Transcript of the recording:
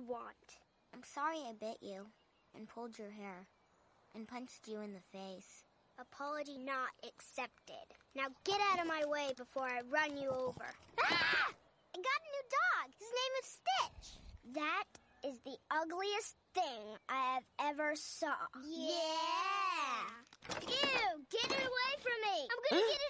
want. I'm sorry I bit you and pulled your hair and punched you in the face. Apology not accepted. Now get out of my way before I run you over. Ah! I got a new dog. His name is Stitch. That is the ugliest thing I have ever saw. Yeah! Ew! Get it away from me! I'm gonna get